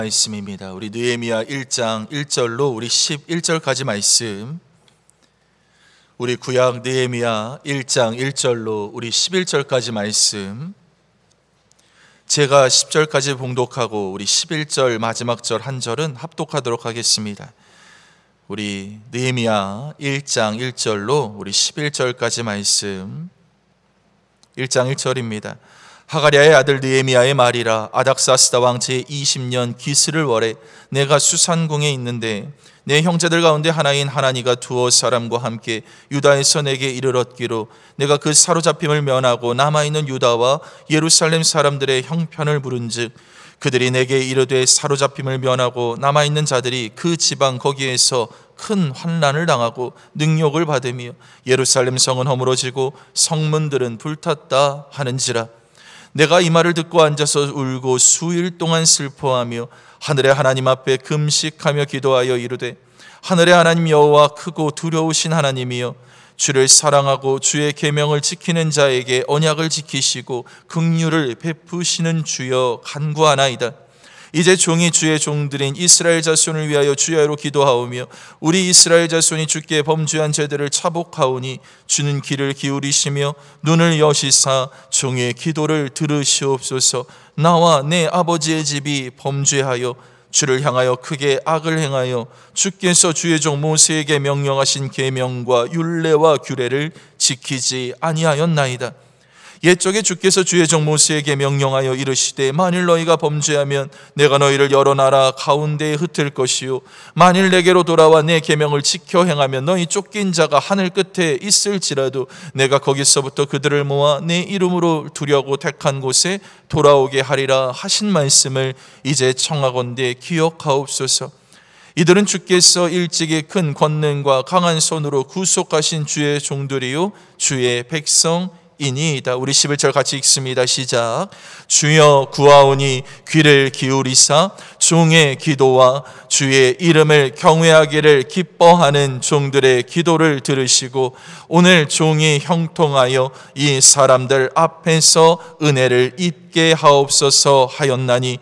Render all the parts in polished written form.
말씀입니다. 우리 느헤미야 1장 1절로 우리 11절까지 말씀, 우리 구약 느헤미야 1장 1절로 우리 11절까지 말씀, 제가 10절까지 봉독하고 우리 11절 마지막 절 한 절은 합독하도록 하겠습니다. 우리 느헤미야 1장 1절로 우리 11절까지 말씀, 1장 1절입니다. 하가랴의 아들 느헤미야의 말이라. 아닥사스다 왕 제20년 기스를 월에 내가 수산궁에 있는데 내 형제들 가운데 하나인 하나니가 두어 사람과 함께 유다에서 내게 이르렀기로 내가 그 사로잡힘을 면하고 남아있는 유다와 예루살렘 사람들의 형편을 물은즉 그들이 내게 이르되 사로잡힘을 면하고 남아있는 자들이 그 지방 거기에서 큰 환난을 당하고 능욕을 받으며 예루살렘 성은 허물어지고 성문들은 불탔다 하는지라. 내가 이 말을 듣고 앉아서 울고 수일 동안 슬퍼하며 하늘의 하나님 앞에 금식하며 기도하여 이르되 하늘의 하나님 여호와 크고 두려우신 하나님이여 주를 사랑하고 주의 계명을 지키는 자에게 언약을 지키시고 긍휼을 베푸시는 주여 간구하나이다. 이제 종이 주의 종들인 이스라엘 자손을 위하여 주야로 기도하오며 우리 이스라엘 자손이 주께 범죄한 죄들을 차복하오니 주는 귀를 기울이시며 눈을 여시사 종의 기도를 들으시옵소서. 나와 내 아버지의 집이 범죄하여 주를 향하여 크게 악을 행하여 주께서 주의 종 모세에게 명령하신 계명과 율례와 규례를 지키지 아니하였나이다. 옛적에 주께서 주의 종 모세에게 명령하여 이르시되 만일 너희가 범죄하면 내가 너희를 여러 나라 가운데에 흩을 것이요 만일 내게로 돌아와 내 계명을 지켜 행하면 너희 쫓긴 자가 하늘 끝에 있을지라도 내가 거기서부터 그들을 모아 내 이름으로 두려고 택한 곳에 돌아오게 하리라 하신 말씀을 이제 청하건대 기억하옵소서. 이들은 주께서 일찍이 큰 권능과 강한 손으로 구속하신 주의 종들이요 주의 백성 이니이다. 우리 11절 같이 읽습니다. 시작. 주여 구하오니 귀를 기울이사 종의 기도와 주의 이름을 경외하기를 기뻐하는 종들의 기도를 들으시고 오늘 종이 형통하여 이 사람들 앞에서 은혜를 입게 하옵소서 하였나니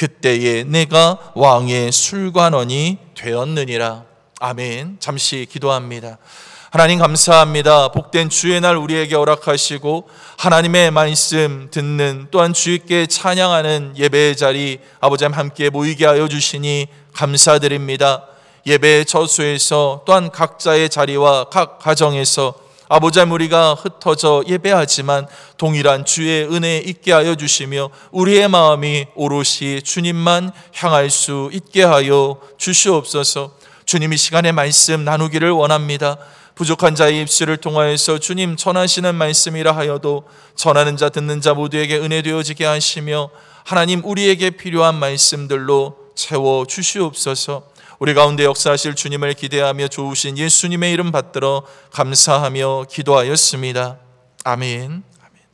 그때에 내가 왕의 술관원이 되었느니라. 아멘. 잠시 기도합니다. 하나님 감사합니다. 복된 주의 날 우리에게 허락하시고 하나님의 말씀 듣는 또한 주께 찬양하는 예배의 자리 아버지 함께 모이게 하여 주시니 감사드립니다. 예배의 저수에서 또한 각자의 자리와 각 가정에서 아버지 우리가 흩어져 예배하지만 동일한 주의 은혜 있게 하여 주시며 우리의 마음이 오롯이 주님만 향할 수 있게 하여 주시옵소서. 주님 이 시간에 말씀 나누기를 원합니다. 부족한 자의 입술을 통하여서 주님 전하시는 말씀이라 하여도 전하는 자 듣는 자 모두에게 은혜 되어지게 하시며 하나님 우리에게 필요한 말씀들로 채워 주시옵소서. 우리 가운데 역사하실 주님을 기대하며 좋으신 예수님의 이름 받들어 감사하며 기도하였습니다. 아멘.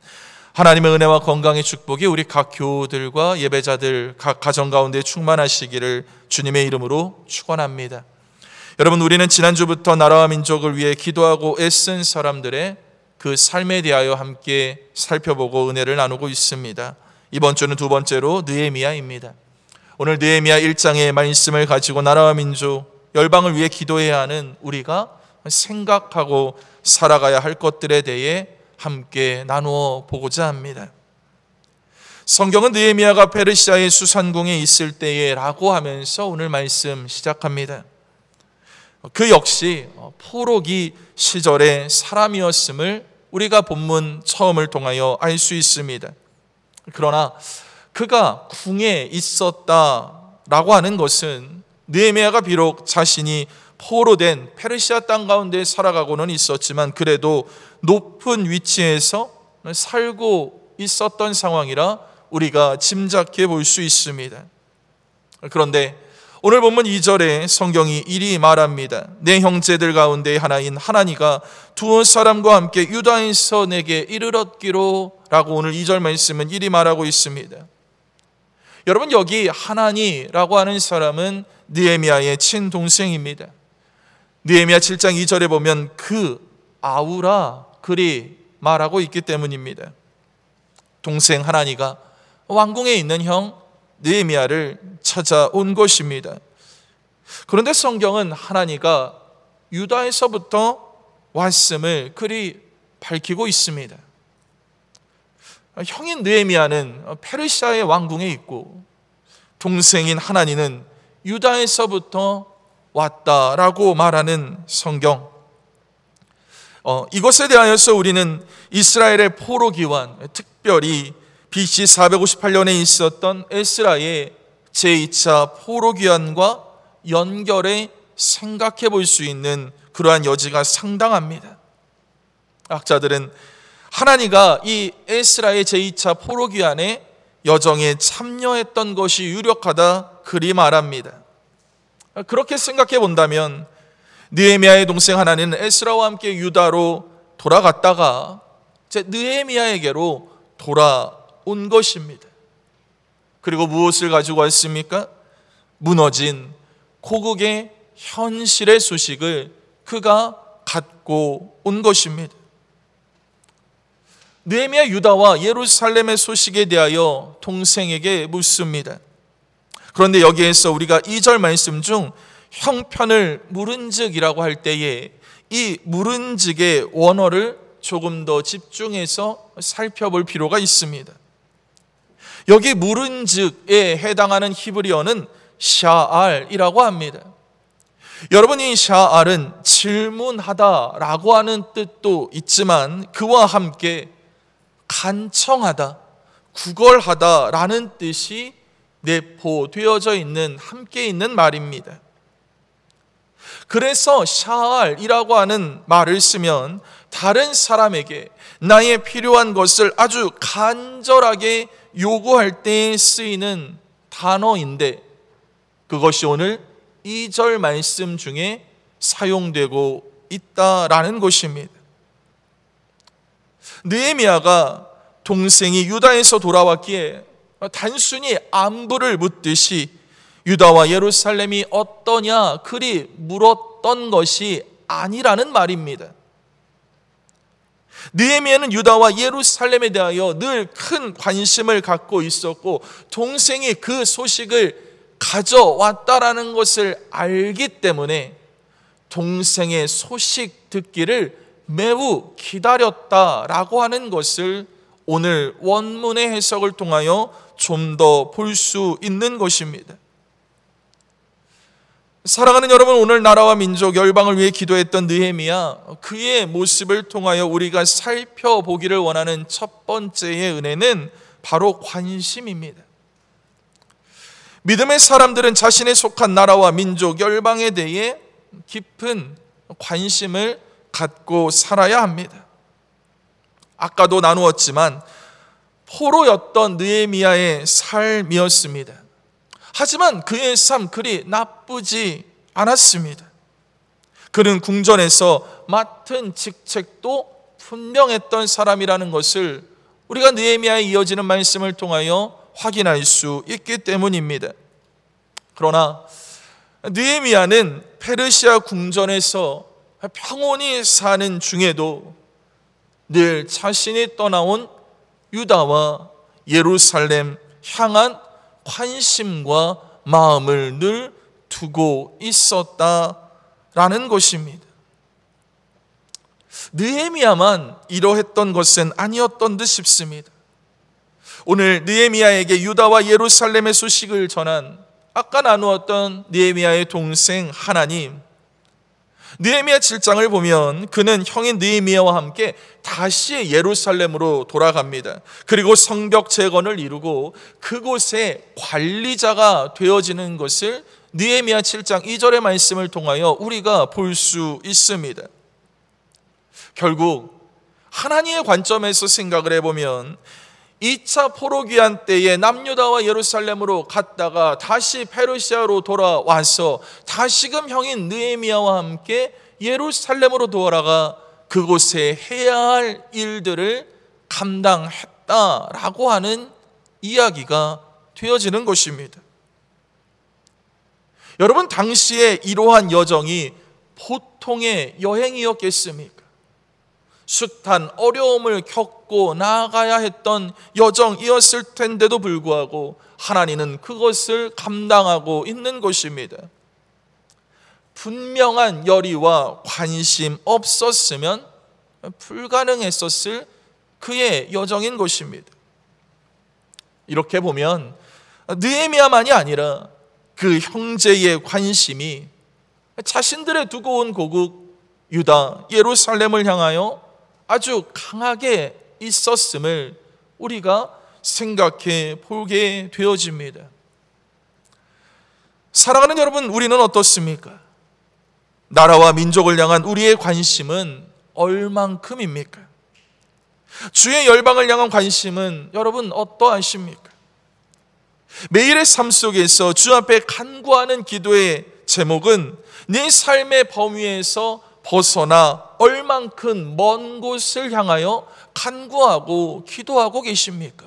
하나님의 은혜와 건강의 축복이 우리 각 교우들과 예배자들 각 가정 가운데 충만하시기를 주님의 이름으로 축원합니다. 여러분, 우리는 지난주부터 나라와 민족을 위해 기도하고 애쓴 사람들의 그 삶에 대하여 함께 살펴보고 은혜를 나누고 있습니다. 이번 주는 두 번째로 느헤미야입니다. 오늘 느헤미야 1장의 말씀을 가지고 나라와 민족, 열방을 위해 기도해야 하는 우리가 생각하고 살아가야 할 것들에 대해 함께 나누어 보고자 합니다. 성경은 느헤미야가 페르시아의 수산궁에 있을 때에 라고 하면서 오늘 말씀 시작합니다. 그 역시 포로기 시절의 사람이었음을 우리가 본문 처음을 통하여 알 수 있습니다. 그러나 그가 궁에 있었다라고 하는 것은 느헤미야가 비록 자신이 포로된 페르시아 땅 가운데 살아가고는 있었지만 그래도 높은 위치에서 살고 있었던 상황이라 우리가 짐작해 볼 수 있습니다. 그런데 오늘 본문 2절에 성경이 이리 말합니다. 내 형제들 가운데 하나인 하나니가 두어 사람과 함께 유다에서 내게 이르렀기로 라고 오늘 2절 말씀은 이리 말하고 있습니다. 여러분, 여기 하나니라고 하는 사람은 느헤미야의 친동생입니다. 느헤미야 7장 2절에 보면 그 아우라 그리 말하고 있기 때문입니다. 동생 하나니가 왕궁에 있는 형 느헤미야를 찾아온 것입니다. 그런데 성경은 하나니가 유다에서부터 왔음을 그리 밝히고 있습니다. 형인 느헤미야는 페르시아의 왕궁에 있고 동생인 하나니는 유다에서부터 왔다라고 말하는 성경. 이것에 대하여서 우리는 이스라엘의 포로 기환, 특별히 BC 458년에 있었던 에스라의 제2차 포로 기환과 연결해 생각해 볼 수 있는 그러한 여지가 상당합니다. 학자들은 하나니가 이 에스라의 제2차 포로 기환의 여정에 참여했던 것이 유력하다 그리 말합니다. 그렇게 생각해 본다면 느헤미야의 동생 하나는 에스라와 함께 유다로 돌아갔다가 이제 느헤미야에게로 돌아온 것입니다. 그리고 무엇을 가지고 왔습니까? 무너진 고국의 현실의 소식을 그가 갖고 온 것입니다. 느헤미야 유다와 예루살렘의 소식에 대하여 동생에게 묻습니다. 그런데 여기에서 우리가 2절 말씀 중 형편을 물은즉이라고 할 때에 이 물은즉의 원어를 조금 더 집중해서 살펴볼 필요가 있습니다. 여기 물은즉에 해당하는 히브리어는 샤알이라고 합니다. 여러분, 이 샤알은 질문하다라고 하는 뜻도 있지만 그와 함께 간청하다, 구걸하다라는 뜻이 내포되어져 있는, 함께 있는 말입니다. 그래서 샤알이라고 하는 말을 쓰면 다른 사람에게 나의 필요한 것을 아주 간절하게 요구할 때 쓰이는 단어인데 그것이 오늘 2절 말씀 중에 사용되고 있다라는 것입니다. 느헤미야가 동생이 유다에서 돌아왔기에 단순히 안부를 묻듯이 유다와 예루살렘이 어떠냐 그리 물었던 것이 아니라는 말입니다. 느헤미야는 유다와 예루살렘에 대하여 늘 큰 관심을 갖고 있었고 동생이 그 소식을 가져왔다라는 것을 알기 때문에 동생의 소식 듣기를 매우 기다렸다라고 하는 것을 오늘 원문의 해석을 통하여 좀 더 볼 수 있는 것입니다. 사랑하는 여러분, 오늘 나라와 민족, 열방을 위해 기도했던 느헤미야, 그의 모습을 통하여 우리가 살펴보기를 원하는 첫 번째의 은혜는 바로 관심입니다. 믿음의 사람들은 자신의 속한 나라와 민족, 열방에 대해 깊은 관심을 갖고 살아야 합니다. 아까도 나누었지만 포로였던 느헤미야의 삶이었습니다. 하지만 그의 삶 그리 나쁘지 않았습니다. 그는 궁전에서 맡은 직책도 분명했던 사람이라는 것을 우리가 느헤미야에 이어지는 말씀을 통하여 확인할 수 있기 때문입니다. 그러나 느헤미야는 페르시아 궁전에서 평온히 사는 중에도 늘 자신이 떠나온 유다와 예루살렘 향한 관심과 마음을 늘 두고 있었다라는 것입니다. 느헤미야만 이러했던 것은 아니었던 듯 싶습니다. 오늘 느헤미야에게 유다와 예루살렘의 소식을 전한 아까 나누었던 느헤미야의 동생 하나님, 느헤미야 7장을 보면 그는 형인 느헤미야와 함께 다시 예루살렘으로 돌아갑니다. 그리고 성벽 재건을 이루고 그곳의 관리자가 되어지는 것을 느헤미야 7장 2절의 말씀을 통하여 우리가 볼 수 있습니다. 결국 하나님의 관점에서 생각을 해보면 2차 포로기한 때에 남유다와 예루살렘으로 갔다가 다시 페르시아로 돌아와서 다시금 형인 느헤미야와 함께 예루살렘으로 돌아가 그곳에 해야 할 일들을 감당했다라고 하는 이야기가 되어지는 것입니다. 여러분, 당시에 이러한 여정이 보통의 여행이었겠습니까? 숱한 어려움을 겪고 나아가야 했던 여정이었을 텐데도 불구하고 하나님은 그것을 감당하고 있는 것입니다. 분명한 열의와 관심 없었으면 불가능했었을 그의 여정인 것입니다. 이렇게 보면 느헤미야만이 아니라 그 형제의 관심이 자신들의 두고 온 고국 유다 예루살렘을 향하여 아주 강하게 있었음을 우리가 생각해 보게 되어집니다. 사랑하는 여러분, 우리는 어떻습니까? 나라와 민족을 향한 우리의 관심은 얼만큼입니까? 주의 열방을 향한 관심은 여러분 어떠하십니까? 매일의 삶 속에서 주 앞에 간구하는 기도의 제목은 내 삶의 범위에서 벗어나 얼만큼 먼 곳을 향하여 간구하고 기도하고 계십니까?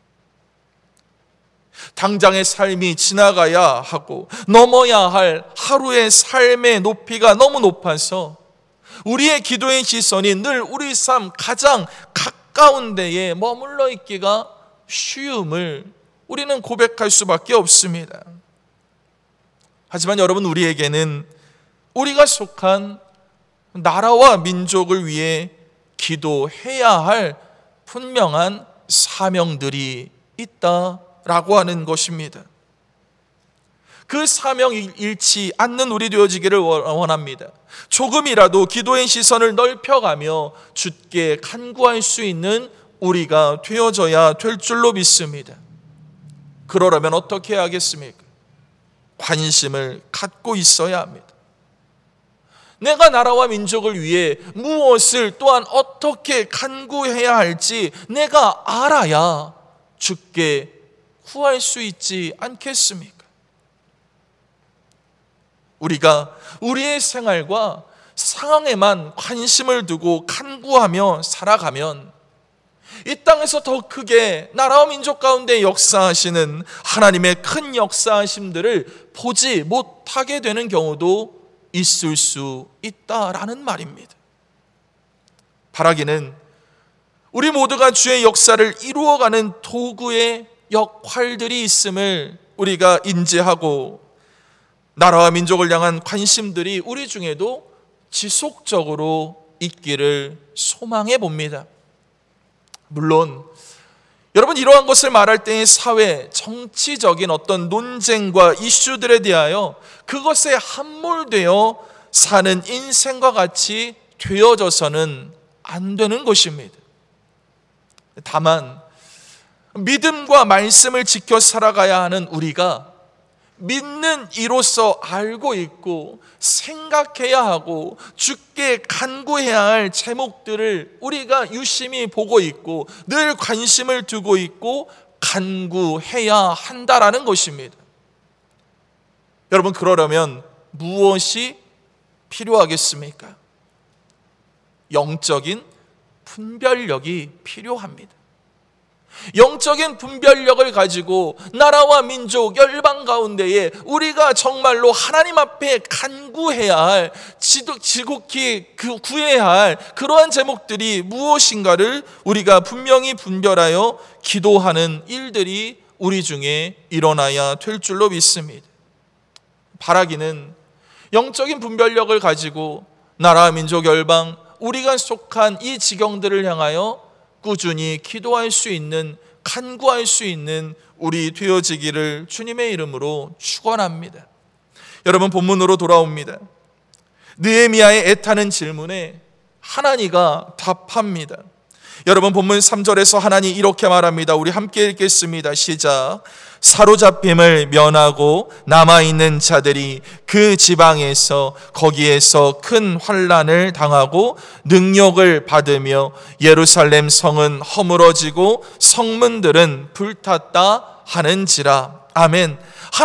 당장의 삶이 지나가야 하고 넘어야 할 하루의 삶의 높이가 너무 높아서 우리의 기도의 시선이 늘 우리 삶 가장 가까운 데에 머물러 있기가 쉬움을 우리는 고백할 수밖에 없습니다. 하지만 여러분, 우리에게는 우리가 속한 나라와 민족을 위해 기도해야 할 분명한 사명들이 있다라고 하는 것입니다. 그 사명이 잃지 않는 우리 되어지기를 원합니다. 조금이라도 기도의 시선을 넓혀가며 주께 간구할 수 있는 우리가 되어져야 될 줄로 믿습니다. 그러려면 어떻게 해야겠습니까? 관심을 갖고 있어야 합니다. 내가 나라와 민족을 위해 무엇을 또한 어떻게 간구해야 할지 내가 알아야 주께 구할 수 있지 않겠습니까? 우리가 우리의 생활과 상황에만 관심을 두고 간구하며 살아가면 이 땅에서 더 크게 나라와 민족 가운데 역사하시는 하나님의 큰 역사하심들을 보지 못하게 되는 경우도 있을 수 있다라는 말입니다. 바라기는 우리 모두가 주의 역사를 이루어가는 도구의 역할들이 있음을 우리가 인지하고 나라와 민족을 향한 관심들이 우리 중에도 지속적으로 있기를 소망해 봅니다. 물론 여러분, 이러한 것을 말할 때의 사회, 정치적인 어떤 논쟁과 이슈들에 대하여 그것에 함몰되어 사는 인생과 같이 되어져서는 안 되는 것입니다. 다만 믿음과 말씀을 지켜 살아가야 하는 우리가 믿는 이로서 알고 있고 생각해야 하고 주께 간구해야 할 제목들을 우리가 유심히 보고 있고 늘 관심을 두고 있고 간구해야 한다라는 것입니다. 여러분, 그러려면 무엇이 필요하겠습니까? 영적인 분별력이 필요합니다. 영적인 분별력을 가지고 나라와 민족, 열방 가운데에 우리가 정말로 하나님 앞에 간구해야 할, 지극히 구해야 할 그러한 제목들이 무엇인가를 우리가 분명히 분별하여 기도하는 일들이 우리 중에 일어나야 될 줄로 믿습니다. 바라기는 영적인 분별력을 가지고 나라, 민족, 열방, 우리가 속한 이 지경들을 향하여 꾸준히 기도할 수 있는, 간구할 수 있는 우리 되어지기를 주님의 이름으로 축원합니다. 여러분, 본문으로 돌아옵니다. 느헤미야의 애타는 질문에 하나니가 답합니다. 여러분, 본문 3절에서 하나니 이렇게 말합니다. 우리 함께 읽겠습니다. 시작. 사로잡힘을 면하고 남아있는 자들이 그 지방에서 거기에서 큰 환난을 당하고 능욕을 받으며 예루살렘 성은 허물어지고 성문들은 불탔다 하는지라. 아멘.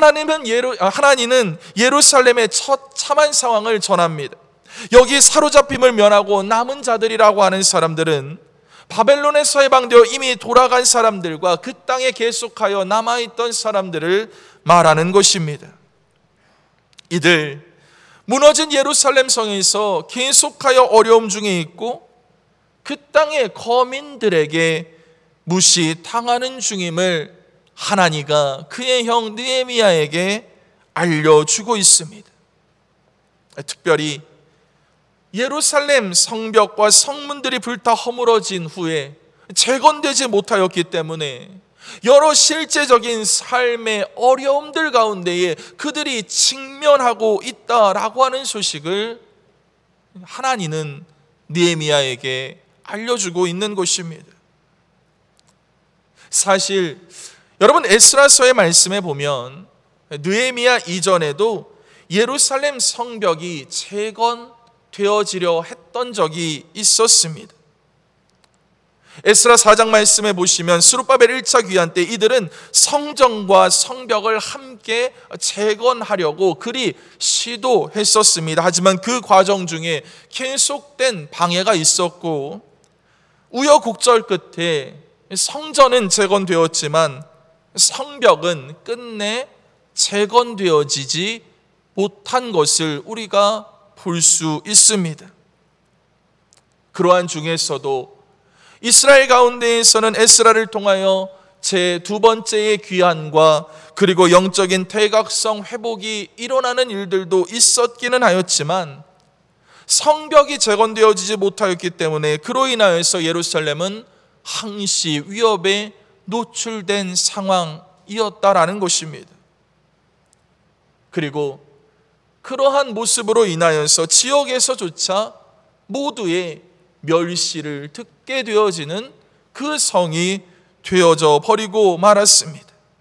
하나님은 예루살렘의 처참한 상황을 전합니다. 여기 사로잡힘을 면하고 남은 자들이라고 하는 사람들은 바벨론에서 해방되어 이미 돌아간 사람들과 그 땅에 계속하여 남아있던 사람들을 말하는 것입니다. 이들 무너진 예루살렘 성에서 계속하여 어려움 중에 있고 그 땅의 거민들에게 무시당하는 중임을 하나니가 그의 형 느헤미야에게 알려주고 있습니다. 특별히 예루살렘 성벽과 성문들이 불타 허물어진 후에 재건되지 못하였기 때문에 여러 실제적인 삶의 어려움들 가운데에 그들이 직면하고 있다라고 하는 소식을 하나님은 느헤미야에게 알려주고 있는 것입니다. 사실 여러분 에스라서의 말씀에 보면 느헤미야 이전에도 예루살렘 성벽이 재건되어지려 했던 적이 있었습니다. 에스라 4장 말씀에 보시면 스룹바벨 1차 귀환 때 이들은 성전과 성벽을 함께 재건하려고 그리 시도했었습니다. 하지만 그 과정 중에 계속된 방해가 있었고 우여곡절 끝에 성전은 재건되었지만 성벽은 끝내 재건되어지지 못한 것을 우리가 볼 수 있습니다. 그러한 중에서도 이스라엘 가운데에서는 에스라를 통하여 제 두 번째의 귀환과 그리고 영적인 대각성 회복이 일어나는 일들도 있었기는 하였지만 성벽이 재건되어지지 못하였기 때문에 그로 인하여서 예루살렘은 항시 위협에 노출된 상황이었다라는 것입니다. 그리고 그러한 모습으로 인하여서 지역에서조차 모두의 멸시를 듣게 되어지는 그 성이 되어져 버리고 말았습니다.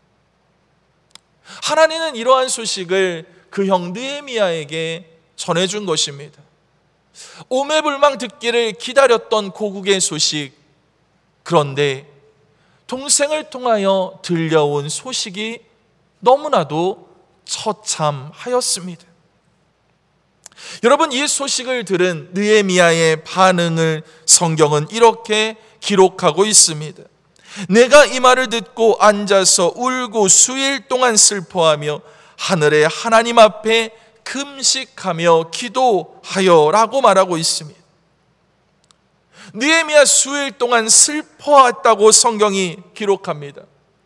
하나님은 이러한 소식을 그 형 느헤미야에게 전해준 것입니다. 오매불망 듣기를 기다렸던 고국의 소식, 그런데 동생을 통하여 들려온 소식이 너무나도 처참하였습니다. 여러분, 이 소식을 들은 느헤미야의 반응을 성경은 이렇게 기록하고 있습니다. 내가 이 말을 듣고 앉아서 울고 수일 동안 슬퍼하며 하늘의 하나님 앞에 금식하며 기도하여 라고 말하고 있습니다. 느헤미야 수일 동안 슬퍼했다고 성경이 기록합니다.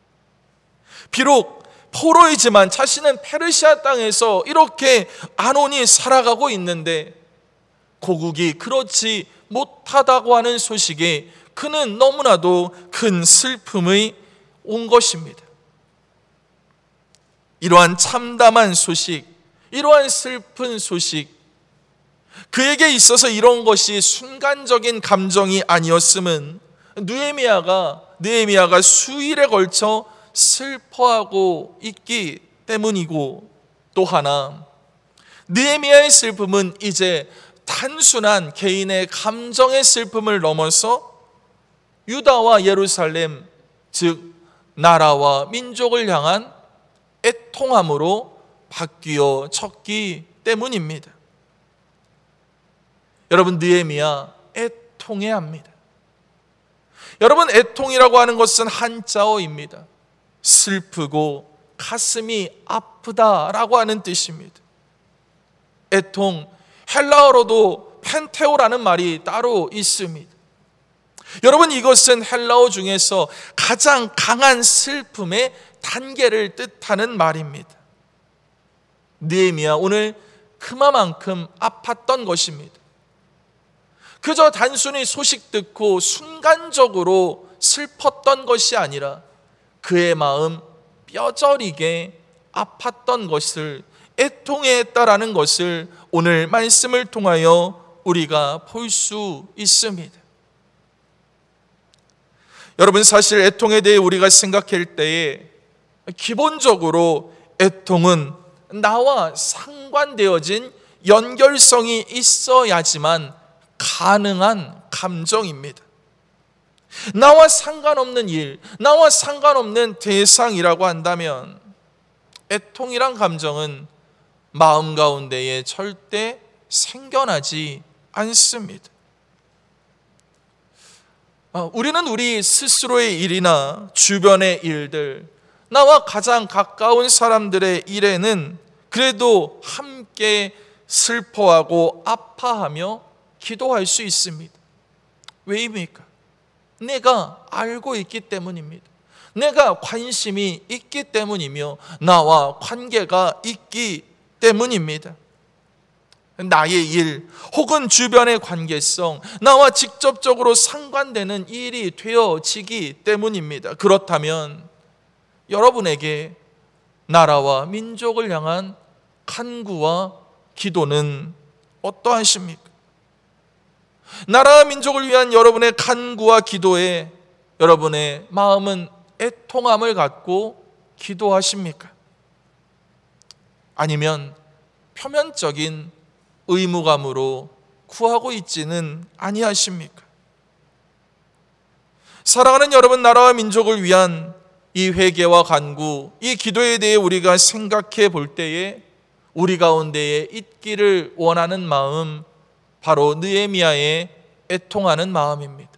비록 포로이지만 자신은 페르시아 땅에서 이렇게 안온히 살아가고 있는데 고국이 그렇지 못하다고 하는 소식에 그는 너무나도 큰 슬픔이 온 것입니다. 이러한 참담한 소식, 이러한 슬픈 소식, 그에게 있어서 이런 것이 순간적인 감정이 아니었음은 느헤미야가 수일에 걸쳐 슬퍼하고 있기 때문이고, 또 하나 느헤미야의 슬픔은 이제 단순한 개인의 감정의 슬픔을 넘어서 유다와 예루살렘, 즉 나라와 민족을 향한 애통함으로 바뀌어졌기 때문입니다. 여러분, 느헤미야 애통해야 합니다. 여러분, 애통이라고 하는 것은 한자어입니다. 슬프고 가슴이 아프다라고 하는 뜻입니다. 애통, 헬라어로도 펜테오라는 말이 따로 있습니다. 여러분, 이것은 헬라어 중에서 가장 강한 슬픔의 단계를 뜻하는 말입니다. 느헤미야 오늘 그만큼 아팠던 것입니다. 그저 단순히 소식 듣고 순간적으로 슬펐던 것이 아니라 그의 마음 뼈저리게 아팠던 것을, 애통했다라는 것을 오늘 말씀을 통하여 우리가 볼 수 있습니다. 여러분, 사실 애통에 대해 우리가 생각할 때에 기본적으로 애통은 나와 상관되어진 연결성이 있어야지만 가능한 감정입니다. 나와 상관없는 일, 나와 상관없는 대상이라고 한다면 애통이란 감정은 마음 가운데에 절대 생겨나지 않습니다. 우리는 우리 스스로의 일이나 주변의 일들, 나와 가장 가까운 사람들의 일에는 그래도 함께 슬퍼하고 아파하며 기도할 수 있습니다. 왜입니까? 내가 알고 있기 때문입니다. 내가 관심이 있기 때문이며 나와 관계가 있기 때문입니다. 나의 일 혹은 주변의 관계성, 나와 직접적으로 상관되는 일이 되어지기 때문입니다. 그렇다면 여러분에게 나라와 민족을 향한 간구와 기도는 어떠하십니까? 나라와 민족을 위한 여러분의 간구와 기도에 여러분의 마음은 애통함을 갖고 기도하십니까? 아니면 표면적인 의무감으로 구하고 있지는 아니하십니까? 사랑하는 여러분, 나라와 민족을 위한 이 회개와 간구, 이 기도에 대해 우리가 생각해 볼 때에 우리 가운데에 있기를 원하는 마음, 바로 느헤미야의 애통하는 마음입니다.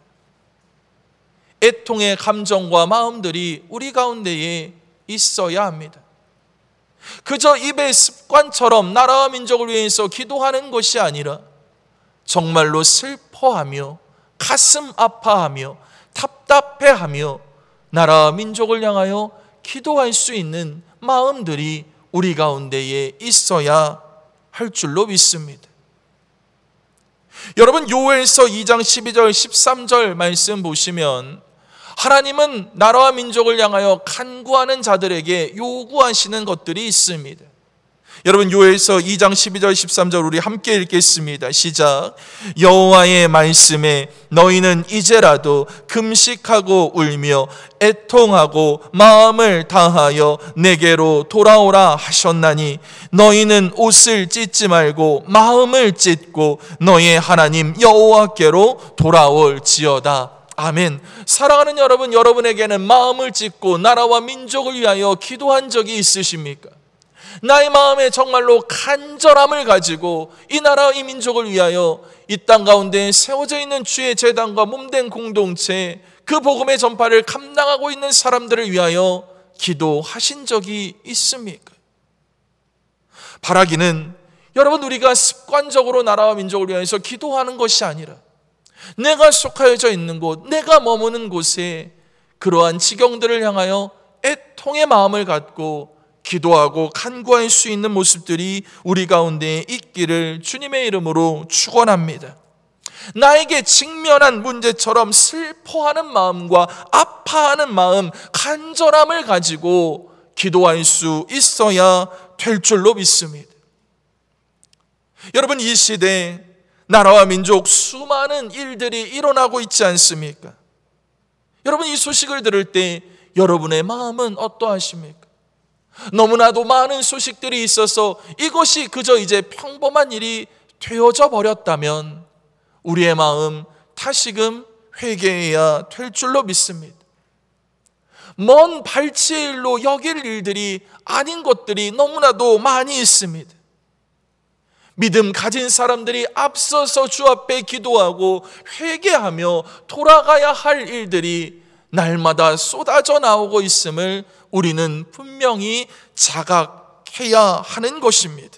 애통의 감정과 마음들이 우리 가운데에 있어야 합니다. 그저 입의 습관처럼 나라와 민족을 위해서 기도하는 것이 아니라 정말로 슬퍼하며 가슴 아파하며 답답해하며 나라와 민족을 향하여 기도할 수 있는 마음들이 우리 가운데에 있어야 할 줄로 믿습니다. 여러분, 요엘서 2장 12절 13절 말씀 보시면 하나님은 나라와 민족을 향하여 간구하는 자들에게 요구하시는 것들이 있습니다. 여러분, 요엘서 2장 12절 13절 우리 함께 읽겠습니다. 시작. 여호와의 말씀에 너희는 이제라도 금식하고 울며 애통하고 마음을 다하여 내게로 돌아오라 하셨나니 너희는 옷을 찢지 말고 마음을 찢고 너희의 하나님 여호와께로 돌아올지어다. 아멘. 사랑하는 여러분, 여러분에게는 마음을 찢고 나라와 민족을 위하여 기도한 적이 있으십니까? 나의 마음에 정말로 간절함을 가지고 이 나라 이 민족을 위하여 이 땅 가운데 세워져 있는 주의 제단과 몸된 공동체, 그 복음의 전파를 감당하고 있는 사람들을 위하여 기도하신 적이 있습니까? 바라기는 여러분, 우리가 습관적으로 나라와 민족을 위해서 기도하는 것이 아니라 내가 속하여져 있는 곳, 내가 머무는 곳에 그러한 지경들을 향하여 애통의 마음을 갖고 기도하고 간구할 수 있는 모습들이 우리 가운데 있기를 주님의 이름으로 축원합니다. 나에게 직면한 문제처럼 슬퍼하는 마음과 아파하는 마음, 간절함을 가지고 기도할 수 있어야 될 줄로 믿습니다. 여러분, 이 시대에 나라와 민족 수많은 일들이 일어나고 있지 않습니까? 여러분, 이 소식을 들을 때 여러분의 마음은 어떠하십니까? 너무나도 많은 소식들이 있어서 이것이 그저 이제 평범한 일이 되어져 버렸다면 우리의 마음 다시금 회개해야 될 줄로 믿습니다. 먼 발치의 일로 여길 일들이 아닌 것들이 너무나도 많이 있습니다. 믿음 가진 사람들이 앞서서 주 앞에 기도하고 회개하며 돌아가야 할 일들이 날마다 쏟아져 나오고 있음을 우리는 분명히 자각해야 하는 것입니다.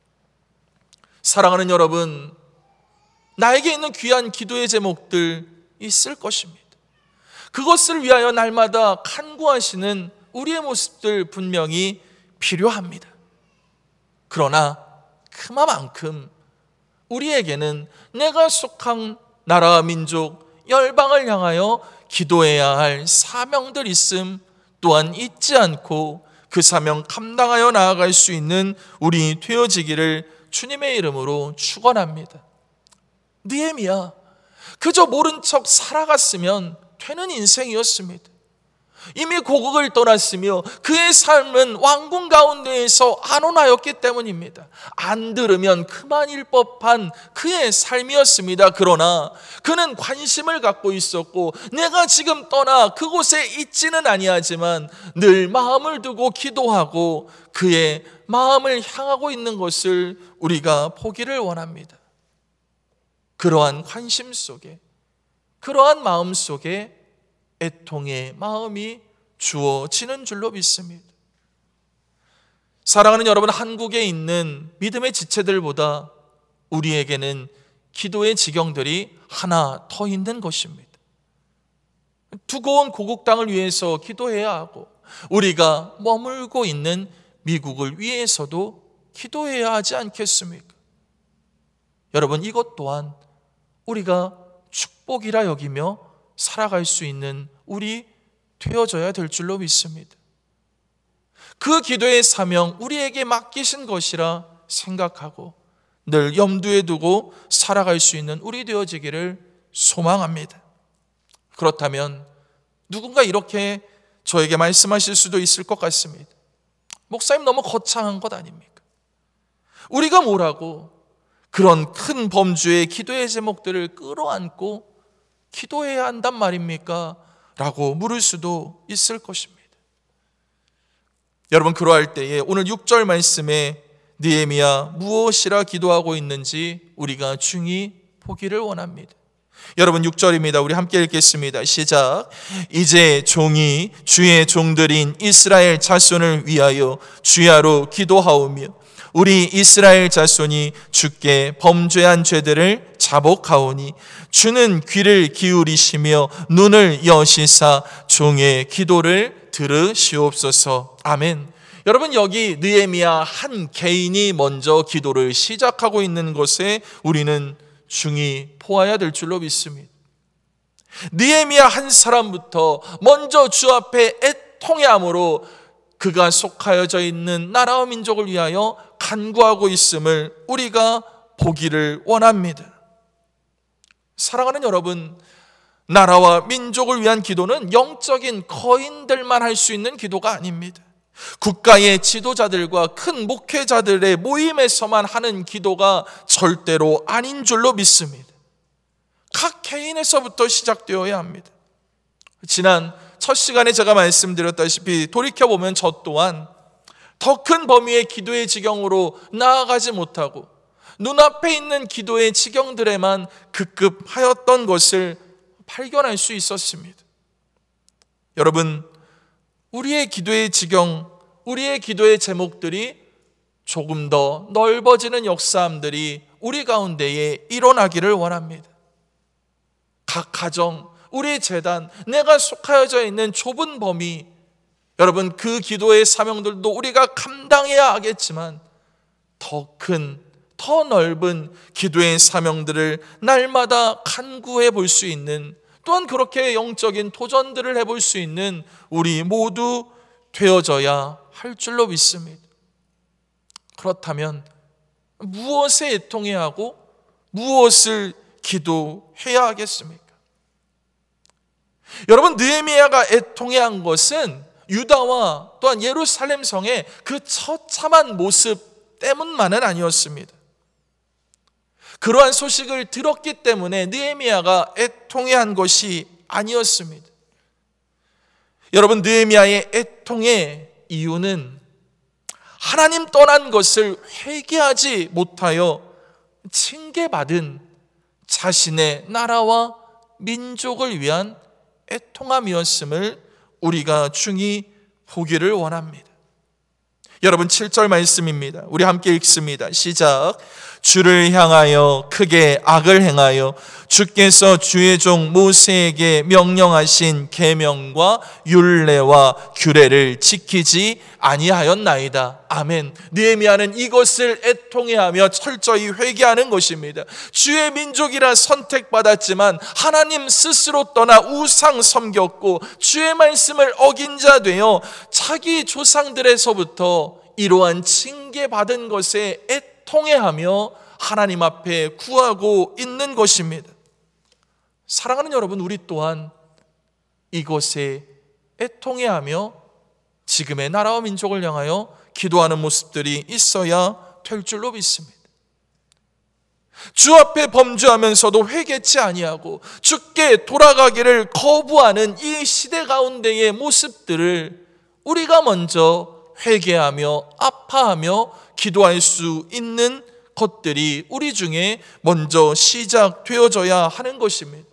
사랑하는 여러분, 나에게 있는 귀한 기도의 제목들 있을 것입니다. 그것을 위하여 날마다 간구하시는 우리의 모습들 분명히 필요합니다. 그러나 그만큼 우리에게는 내가 속한 나라와 민족, 열방을 향하여 기도해야 할 사명들 있음 또한 잊지 않고 그 사명 감당하여 나아갈 수 있는 우리 되어지기를 주님의 이름으로 축원합니다. 느헤미야, 그저 모른 척 살아갔으면 되는 인생이었습니다. 이미 고국을 떠났으며 그의 삶은 왕궁 가운데에서 안온하였기 때문입니다. 안 들으면 그만일 법한 그의 삶이었습니다. 그러나 그는 관심을 갖고 있었고 내가 지금 떠나 그곳에 있지는 아니하지만 늘 마음을 두고 기도하고 그의 마음을 향하고 있는 것을 우리가 보기를 원합니다. 그러한 관심 속에, 그러한 마음 속에 애통의 마음이 주어지는 줄로 믿습니다. 사랑하는 여러분, 한국에 있는 믿음의 지체들보다 우리에게는 기도의 지경들이 하나 더 있는 것입니다. 두고 온 고국 땅을 위해서 기도해야 하고, 우리가 머물고 있는 미국을 위해서도 기도해야 하지 않겠습니까? 여러분, 이것 또한 우리가 축복이라 여기며 살아갈 수 있는 우리 되어져야 될 줄로 믿습니다. 그 기도의 사명, 우리에게 맡기신 것이라 생각하고 늘 염두에 두고 살아갈 수 있는 우리 되어지기를 소망합니다. 그렇다면 누군가 이렇게 저에게 말씀하실 수도 있을 것 같습니다. 목사님, 너무 거창한 것 아닙니까? 우리가 뭐라고 그런 큰 범주의 기도의 제목들을 끌어안고 기도해야 한단 말입니까? 라고 물을 수도 있을 것입니다. 여러분, 그러할 때에 오늘 6절 말씀에 느헤미야 무엇이라 기도하고 있는지 우리가 중히 보기를 원합니다. 여러분, 6절입니다. 우리 함께 읽겠습니다. 시작. 이제 종이 주의 종들인 이스라엘 자손을 위하여 주야로 기도하오며 우리 이스라엘 자손이 주께 범죄한 죄들을 자복하오니 주는 귀를 기울이시며 눈을 여시사 종의 기도를 들으시옵소서. 아멘. 여러분, 여기 느헤미야 한 개인이 먼저 기도를 시작하고 있는 것에 우리는 중히 보아야 될 줄로 믿습니다. 느헤미야 한 사람부터 먼저 주 앞에 애통해함으로 그가 속하여져 있는 나라와 민족을 위하여 간구하고 있음을 우리가 보기를 원합니다. 사랑하는 여러분, 나라와 민족을 위한 기도는 영적인 거인들만 할 수 있는 기도가 아닙니다. 국가의 지도자들과 큰 목회자들의 모임에서만 하는 기도가 절대로 아닌 줄로 믿습니다. 각 개인에서부터 시작되어야 합니다. 지난 첫 시간에 제가 말씀드렸다시피 돌이켜보면 저 또한 더 큰 범위의 기도의 지경으로 나아가지 못하고 눈앞에 있는 기도의 지경들에만 급급하였던 것을 발견할 수 있었습니다. 여러분, 우리의 기도의 지경, 우리의 기도의 제목들이 조금 더 넓어지는 역사함들이 우리 가운데에 일어나기를 원합니다. 각 가정, 우리 재단, 내가 속하여져 있는 좁은 범위, 여러분, 그 기도의 사명들도 우리가 감당해야 하겠지만 더 큰, 더 넓은 기도의 사명들을 날마다 간구해 볼 수 있는, 또한 그렇게 영적인 도전들을 해볼 수 있는 우리 모두 되어져야 할 줄로 믿습니다. 그렇다면 무엇에 애통해야 하고 무엇을 기도해야 하겠습니까? 여러분, 느헤미야가 애통해야 한 것은 유다와 또한 예루살렘 성의 그 처참한 모습 때문만은 아니었습니다. 그러한 소식을 들었기 때문에 느헤미야가 애통해야 한 것이 아니었습니다. 여러분, 느헤미야의 애통의 이유는 하나님 떠난 것을 회개하지 못하여 징계받은 자신의 나라와 민족을 위한 애통함이었음을 우리가 중히 보기를 원합니다. 여러분, 7절 말씀입니다. 우리 함께 읽습니다. 시작. 주를 향하여 크게 악을 행하여 주께서 주의 종 모세에게 명령하신 계명과 율례와 규례를 지키지 아니하였나이다. 아멘. 느헤미야는 이것을 애통해하며 철저히 회개하는 것입니다. 주의 민족이라 선택받았지만 하나님 스스로 떠나 우상 섬겼고 주의 말씀을 어긴 자 되어 자기 조상들에서부터 이러한 징계받은 것에 애통해하며 하나님 앞에 구하고 있는 것입니다. 사랑하는 여러분, 우리 또한 이것에 애통해하며 지금의 나라와 민족을 향하여 기도하는 모습들이 있어야 될 줄로 믿습니다. 주 앞에 범죄하면서도 회개치 아니하고 주께 돌아가기를 거부하는 이 시대 가운데의 모습들을 우리가 먼저 회개하며 아파하며 기도할 수 있는 것들이 우리 중에 먼저 시작되어져야 하는 것입니다.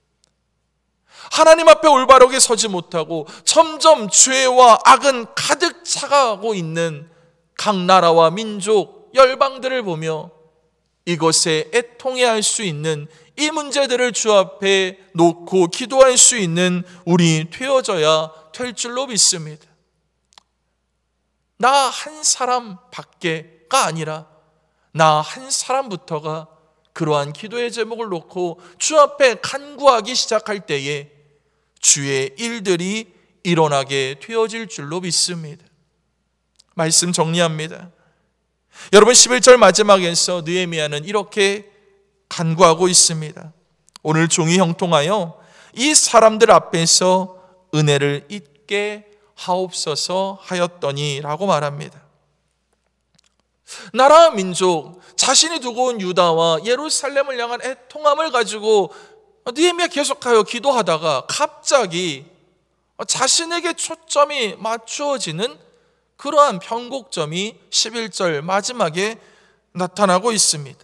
하나님 앞에 올바르게 서지 못하고 점점 죄와 악은 가득 차가고 있는 각 나라와 민족, 열방들을 보며 이것에 애통해할 수 있는, 이 문제들을 주 앞에 놓고 기도할 수 있는 우리 되어져야 될 줄로 믿습니다. 나 한 사람 밖에가 아니라 나 한 사람부터가 그러한 기도의 제목을 놓고 주 앞에 간구하기 시작할 때에 주의 일들이 일어나게 되어질 줄로 믿습니다. 말씀 정리합니다. 여러분, 11절 마지막에서 느헤미야는 이렇게 간구하고 있습니다. 오늘 종이 형통하여 이 사람들 앞에서 은혜를 잊게 하옵소서 하였더니 라고 말합니다. 나라와 민족, 자신이 두고 온 유다와 예루살렘을 향한 애통함을 가지고 느헤미야 계속하여 기도하다가 갑자기 자신에게 초점이 맞추어지는 그러한 변곡점이 11절 마지막에 나타나고 있습니다.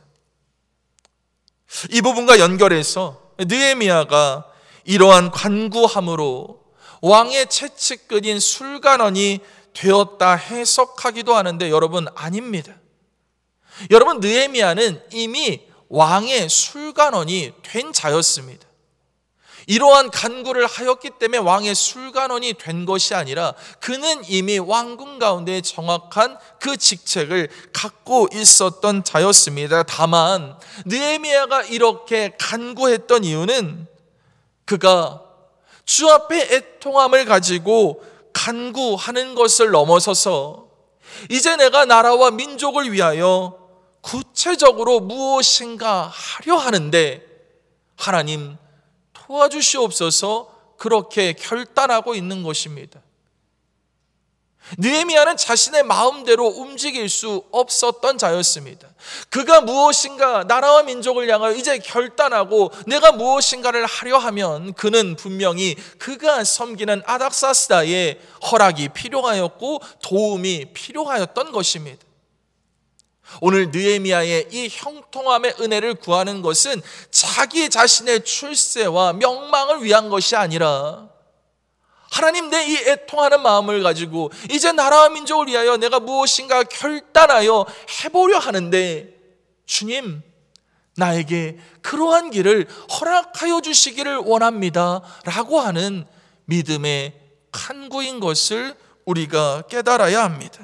이 부분과 연결해서 느헤미야가 이러한 간구함으로 왕의 채찍끈인 술관원이 되었다 해석하기도 하는데, 여러분, 아닙니다. 여러분, 느헤미야는 이미 왕의 술관원이 된 자였습니다. 이러한 간구를 하였기 때문에 왕의 술관원이 된 것이 아니라 그는 이미 왕궁 가운데 정확한 그 직책을 갖고 있었던 자였습니다. 다만 느헤미야가 이렇게 간구했던 이유는 그가 주 앞에 애통함을 가지고 간구하는 것을 넘어서서 이제 내가 나라와 민족을 위하여 구체적으로 무엇인가 하려 하는데 하나님 도와주시옵소서, 그렇게 결단하고 있는 것입니다. 느헤미야는 자신의 마음대로 움직일 수 없었던 자였습니다. 그가 무엇인가 나라와 민족을 향하여 이제 결단하고 내가 무엇인가를 하려 하면 그는 분명히 그가 섬기는 아닥사스다의 허락이 필요하였고 도움이 필요하였던 것입니다. 오늘 느헤미야의 이 형통함의 은혜를 구하는 것은 자기 자신의 출세와 명망을 위한 것이 아니라 하나님, 내 이 애통하는 마음을 가지고 이제 나라와 민족을 위하여 내가 무엇인가 결단하여 해보려 하는데 주님, 나에게 그러한 길을 허락하여 주시기를 원합니다 라고 하는 믿음의 간구인 것을 우리가 깨달아야 합니다.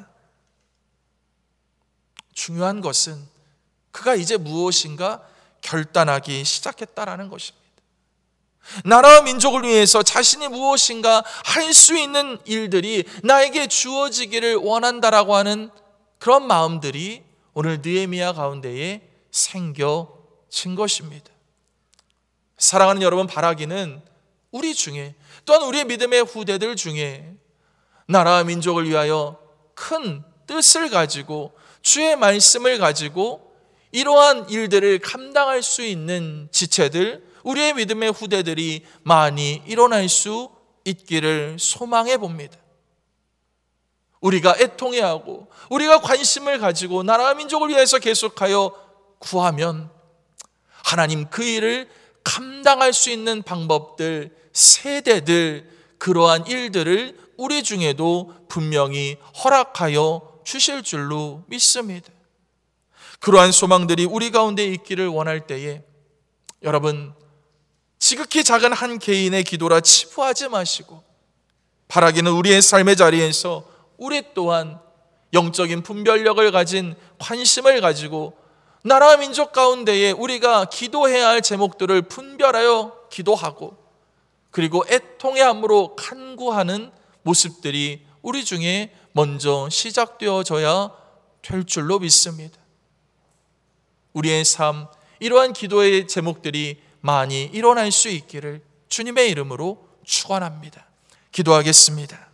중요한 것은 그가 이제 무엇인가 결단하기 시작했다라는 것입니다. 나라와 민족을 위해서 자신이 무엇인가 할 수 있는 일들이 나에게 주어지기를 원한다라고 하는 그런 마음들이 오늘 느헤미야 가운데에 생겨진 것입니다. 사랑하는 여러분, 바라기는 우리 중에, 또한 우리의 믿음의 후대들 중에 나라와 민족을 위하여 큰 뜻을 가지고 주의 말씀을 가지고 이러한 일들을 감당할 수 있는 지체들, 우리의 믿음의 후대들이 많이 일어날 수 있기를 소망해 봅니다. 우리가 애통해하고 우리가 관심을 가지고 나라와 민족을 위해서 계속하여 구하면 하나님 그 일을 감당할 수 있는 방법들, 세대들, 그러한 일들을 우리 중에도 분명히 허락하여 주실 줄로 믿습니다. 그러한 소망들이 우리 가운데 있기를 원할 때에 여러분, 지극히 작은 한 개인의 기도라 치부하지 마시고 바라기는 우리의 삶의 자리에서 우리 또한 영적인 분별력을 가진 관심을 가지고 나라와 민족 가운데에 우리가 기도해야 할 제목들을 분별하여 기도하고 그리고 애통해함으로 간구하는 모습들이 우리 중에 먼저 시작되어져야 될 줄로 믿습니다. 우리의 삶, 이러한 기도의 제목들이 많이 일어날 수 있기를 주님의 이름으로 축원합니다. 기도하겠습니다.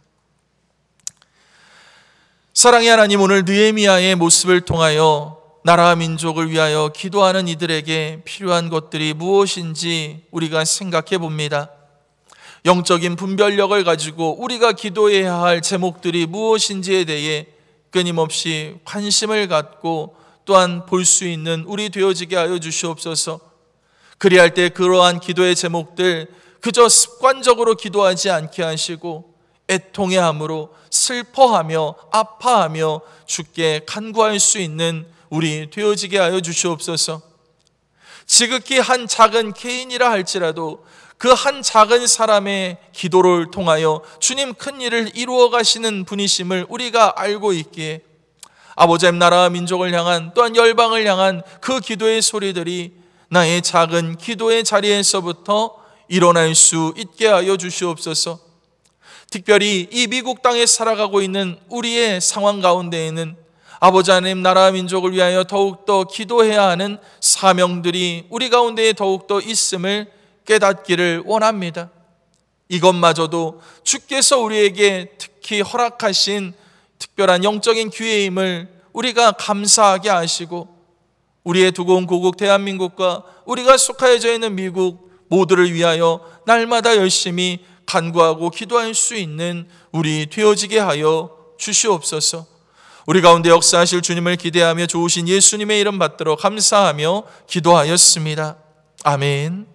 사랑의 하나님, 오늘 느헤미야의 모습을 통하여 나라와 민족을 위하여 기도하는 이들에게 필요한 것들이 무엇인지 우리가 생각해 봅니다. 영적인 분별력을 가지고 우리가 기도해야 할 제목들이 무엇인지에 대해 끊임없이 관심을 갖고 또한 볼 수 있는 우리 되어지게 하여 주시옵소서. 그리할 때 그러한 기도의 제목들 그저 습관적으로 기도하지 않게 하시고 애통해함으로 슬퍼하며 아파하며 주께 간구할 수 있는 우리 되어지게 하여 주시옵소서. 지극히 한 작은 개인이라 할지라도 그 한 작은 사람의 기도를 통하여 주님 큰 일을 이루어 가시는 분이심을 우리가 알고 있기에 아버지 하나님 나라와 민족을 향한 또한 열방을 향한 그 기도의 소리들이 나의 작은 기도의 자리에서부터 일어날 수 있게 하여 주시옵소서. 특별히 이 미국 땅에 살아가고 있는 우리의 상황 가운데에는 아버지 하나님 나라와 민족을 위하여 더욱더 기도해야 하는 사명들이 우리 가운데에 더욱더 있음을 깨닫기를 원합니다. 이것마저도 주께서 우리에게 특히 허락하신 특별한 영적인 기회임을 우리가 감사하게 하시고 우리의 두고 온 고국 대한민국과 우리가 속하여져 있는 미국 모두를 위하여 날마다 열심히 간구하고 기도할 수 있는 우리 되어지게 하여 주시옵소서. 우리 가운데 역사하실 주님을 기대하며 좋으신 예수님의 이름 받들어 감사하며 기도하였습니다. 아멘.